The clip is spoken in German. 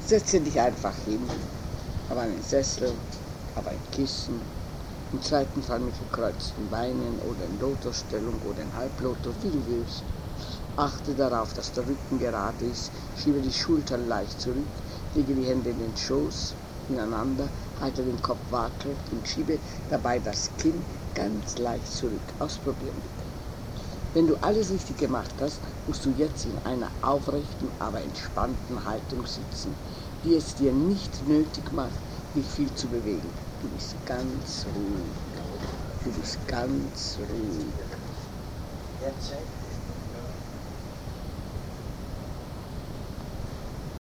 Setze dich einfach hin, auf einen Sessel, auf ein Kissen, im zweiten Fall mit gekreuzten Beinen oder in Lotusstellung oder in Halblotus, wie du willst. Achte darauf, dass der Rücken gerade ist, schiebe die Schultern leicht zurück, lege die Hände in den Schoß, ineinander, halte den Kopf waagrecht und schiebe dabei das Kinn ganz leicht zurück. Ausprobieren. Wenn du alles richtig gemacht hast, musst du jetzt in einer aufrechten, aber entspannten Haltung sitzen, die es dir nicht nötig macht, dich viel zu bewegen. Du bist ganz ruhig. Du bist ganz ruhig.